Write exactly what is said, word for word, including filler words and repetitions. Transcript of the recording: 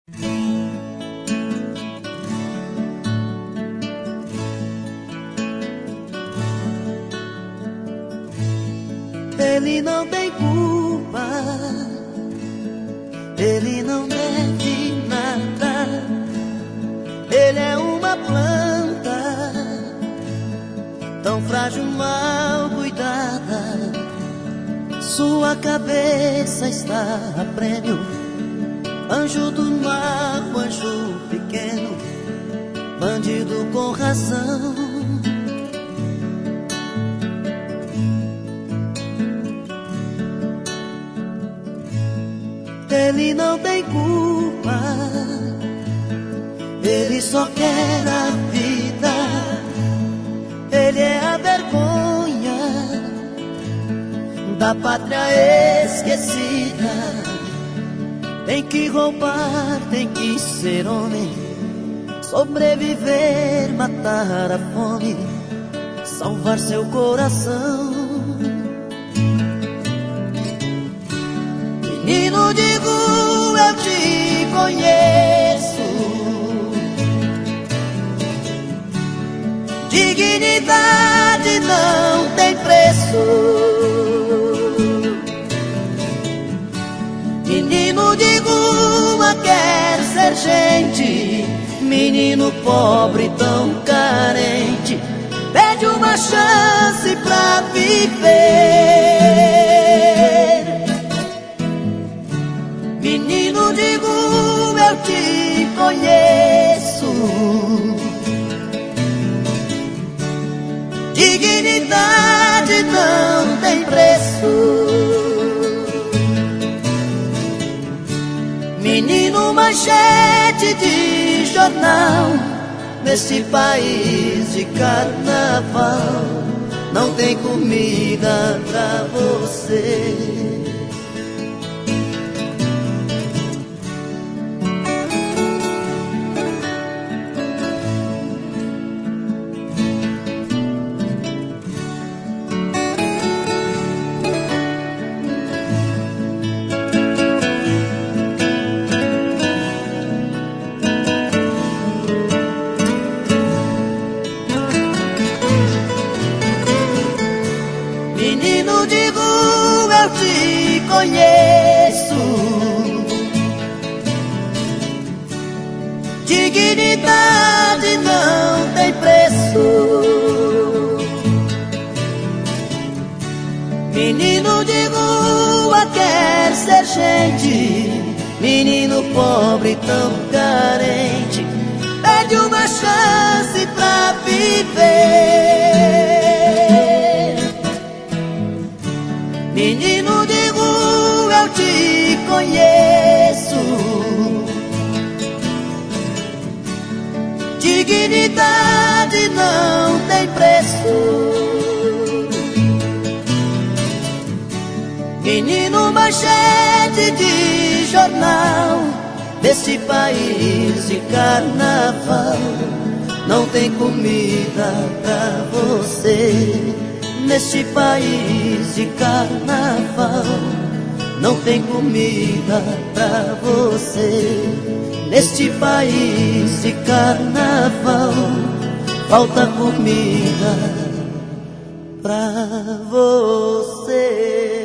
Ele não tem culpa, ele não deve nada. Ele é uma planta tão frágil, mal cuidada. Sua cabeça está a prêmio, anjo do mar, anjo pequeno, bandido com razão. Ele não tem culpa, ele só quer a vida. Ele é a vergonha da pátria esquecida. Tem que roubar, tem que ser homem, sobreviver, matar a fome, salvar seu coração. Menino, digo, eu te conheço. Dignidade não tem preço. Menino, digo, quer ser gente. Menino pobre, tão carente, pede uma chance pra viver. Menino, digo, eu te conheço. Dignidade não tem preço. Menino, manchete de jornal, nesse país de carnaval, não tem comida pra você. Menino, digo, eu te conheço. Dignidade não tem preço. Menino, digo, quer ser gente. Menino pobre, tão carente, pede uma chance pra viver. Menino, digo, eu te conheço. Dignidade não tem preço. Menino, manchete de jornal, desse país de carnaval, não tem comida pra você. Neste país de carnaval, não tem comida pra você. Neste país de carnaval, falta comida pra você.